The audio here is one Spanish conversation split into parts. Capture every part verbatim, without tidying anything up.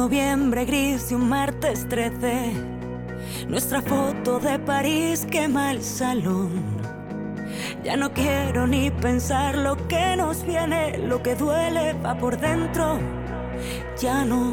noviembre gris y un martes trece, nuestra foto de París quema el salón. Ya no quiero ni pensar lo que nos viene, lo que duele va por dentro. Ya no,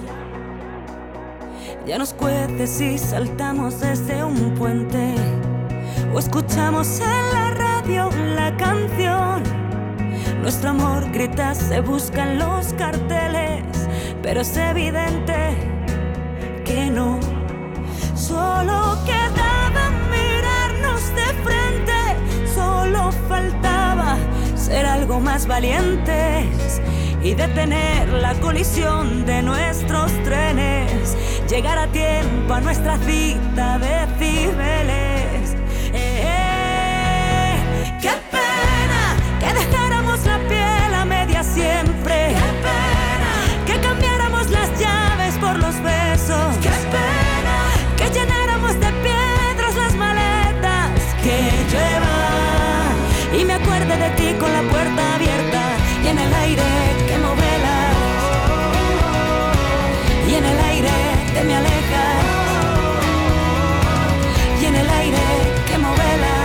ya nos cuece si saltamos desde un puente o escuchamos en la radio la canción. Nuestro amor grita, se busca en los carteles, pero es evidente que no. Solo quedaba mirarnos de frente, solo faltaba ser algo más valientes y detener la colisión de nuestros trenes, llegar a tiempo a nuestra cita de Cibeles. Eh, eh, ¡Qué pena que dejáramos la piel a media siempre! ¡Qué pena que cambiáramos las llaves por los besos! ¡Qué pena que llenáramos de piedras las maletas que llueva y me acuerde de ti con la puerta abierta y en el aire quemo velas y en el aire te me alejas y en el aire quemo velas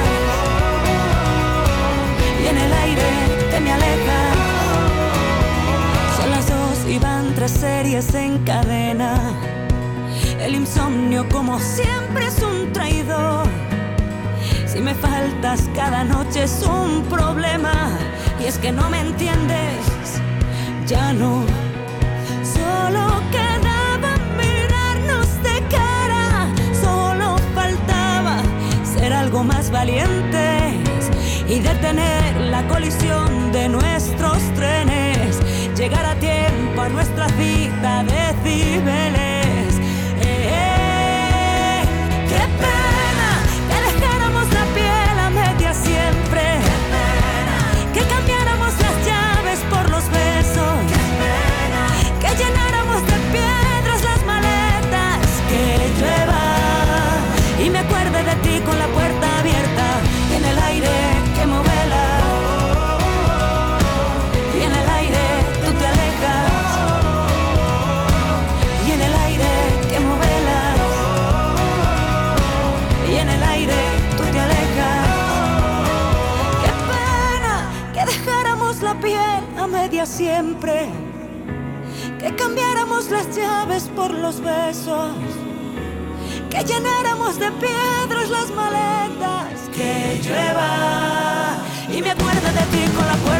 y en el aire te me alejas. Son las dos y van tres series en cadena. El insomnio como siempre es un traidor. Si me faltas cada noche es un problema y es que no me entiendes, ya no. Solo quedaba mirarnos de cara, solo faltaba ser algo más valientes y detener la colisión de nuestros trenes, llegar a tiempo a nuestra cita de Cibeles. Eh, eh, ¡Qué pena que dejáramos la piel a media siempre! ¡Qué pena que cambiáramos las llaves por los besos! ¡Qué pena que llenáramos de piedras las maletas! ¡Que llueva y me acuerde de ti con la puerta abierta y en el aire quemo velas y en el aire tú te alejas y en el aire quemo velas y en el aire tú te alejas. ¡Qué pena que dejáramos la piel a media siempre! Que cambiáramos las llaves por los besos, que llenáramos de piedras las maletas, que llueva y me acuerde de ti con la puerta